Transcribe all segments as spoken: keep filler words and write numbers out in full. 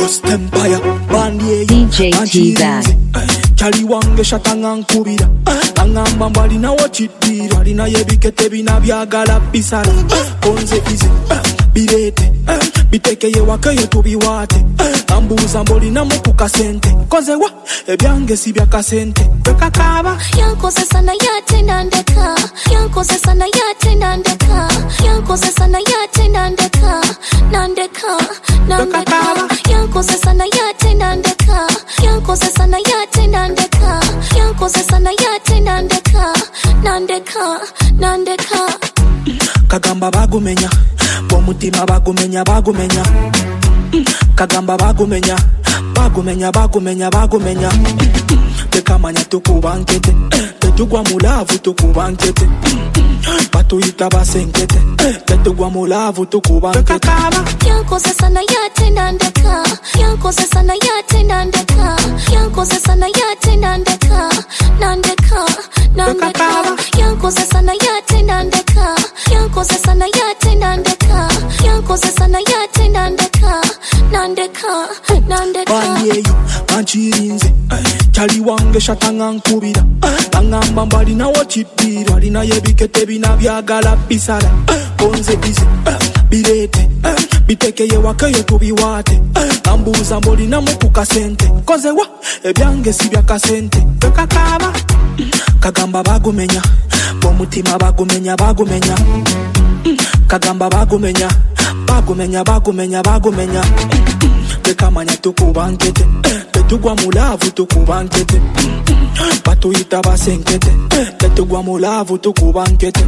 Ghost Empire, Bandy, D J T-Bag. Chali wange shatanga nkubira angamba mbali na wachidira lina yebikete bina byagala bisala konze ize birete bitekeye wakaye tubiwate ambuza mboli na mukuka sente konze wa ebyange si byakasente kakaba yankoze sana yate nandeka yankoze sana yate nandeka yankoze sana yate nandeka nandeka nandeka yankoze sana yate nandeka yankoze sana yate nandeka yankoze sana yate nandeka nandeka nandeka kagamba bagumenya bomutima bagumenya bagumenya kagamba bagumenya bagumenya bagumenya bagumenya tekamanya tukubankete tetugwa mulavu tukubankete batuyita basenkete tetugwa mulavu tukubankete yankoze sana yate nandeka yankoze sana yate nandeka yankoze sana yate nandeka nandeka nandeka yankoze sana yate nandeka yankoze sana yate nandeka yankoze sana yate nandeka nandeka nandeka banyeyo manchirinze chali wange shatanga nkubira angamba mbali na wachidira lina yebikete bina byagala bisala konze ize birete bitekeye wakaye tubiwate ambuza mboli na mukuka sente konze wa ebyange si byakasente kakaba kagamba bagumenya bomutima bagumenya bagumenya kagamba bagumenya bagumenya bagumenya bagumenya tekamanya tukubankete tetugwa mulavu tukubankete batuyita basenkete tetugwa mulavu tukubankete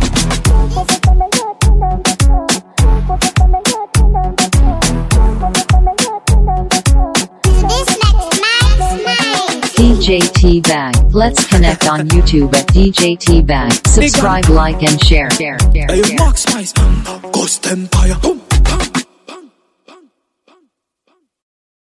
D J T-Bag. Let's connect on YouTube at D J T-Bag. Subscribe, like and share. share, share, Hey, share. Max Spice, Ghost Empire.